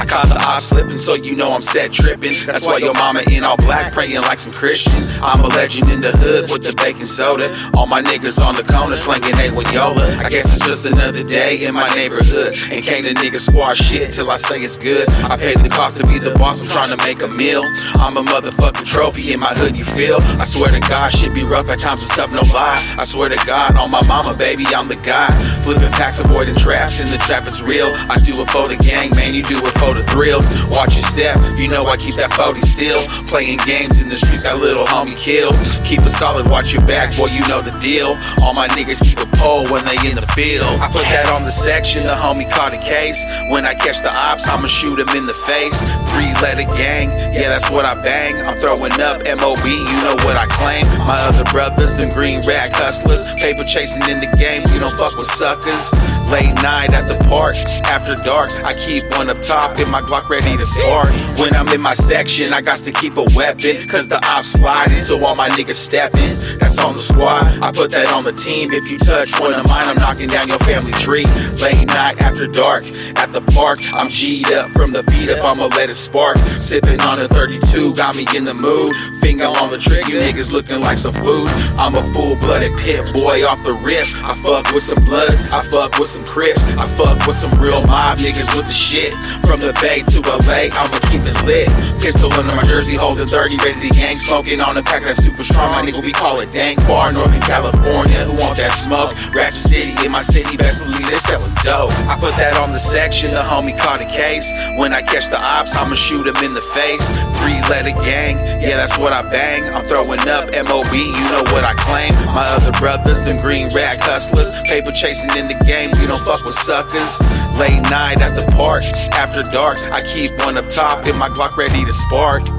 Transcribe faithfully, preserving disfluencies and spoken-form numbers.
caught the ops slipping, so you know I'm set tripping. That's why your mama in all black praying like some Christians. I'm a legend in the hood with the baking soda. All my niggas on the corner slinging they with Yola. I guess it's just another day in my neighborhood, and can't a nigga squash shit till I say it's good. I paid the cost to be the boss, I'm trying to make a meal. I'm a motherfucking trophy in my hood, you feel? I swear to God, shit be rough at times, it's tough, no lie. I swear to God, on my mama, baby, I'm the guy. Flipping packs, avoiding traps, in the trap it's real. I do it for the gang, man, you do it for the thrills. Watch your step, you know I keep that forty still. Playing games in the streets, got little homie killed. Keep it solid, watch your back, boy, you know the deal. All my niggas keep a pole when they in the field. I put that on the section, the homie caught a case. When I catch the ops, I'ma shoot him in the face. Three letter gang, yeah, that's what I bang. I'm throwing up M O B, you know what I claim. My other brothers, them green rag hustlers. Paper chasing in the game, we don't fuck with suckers. Late night at the park, after dark, I keep one up top in my Glock ready to spark. When I'm in my section, I got to keep a weapon, cause the ops sliding, so all my niggas stepping. That's on the squad, I put that on the team. If you touch one of mine, I'm knocking down your family tree. Late night after dark, at the park, I'm G'd up from the feet up, I'ma let it spark. Sipping on a thirty-two, got me in the mood. Finger on the trick, you niggas looking like some food. I'm a full-blooded pit boy off the rip. I fuck with some bloods, I fuck with some crips. I fuck with some real mob niggas with the shit. From the Bay to L A, I'ma keep it lit. Pistol under my jersey, holding thirty, ready to gang. Smoking on a pack of that super strong, my nigga, we call it dank. Far Northern California, who want that smoke? Ratchet City, in my city, best believe they selling dope. I put that on the section, the homie caught a case. When I catch the ops, I'ma shoot him in the face. Three letter gang, yeah, that's what I bang. I'm throwing up M O B, you know what I claim. My other brothers, them green rag hustlers. Paper chasing in the game, we don't fuck with suckers. Late night at the park, after dark, I keep one up top in my Glock ready to spark.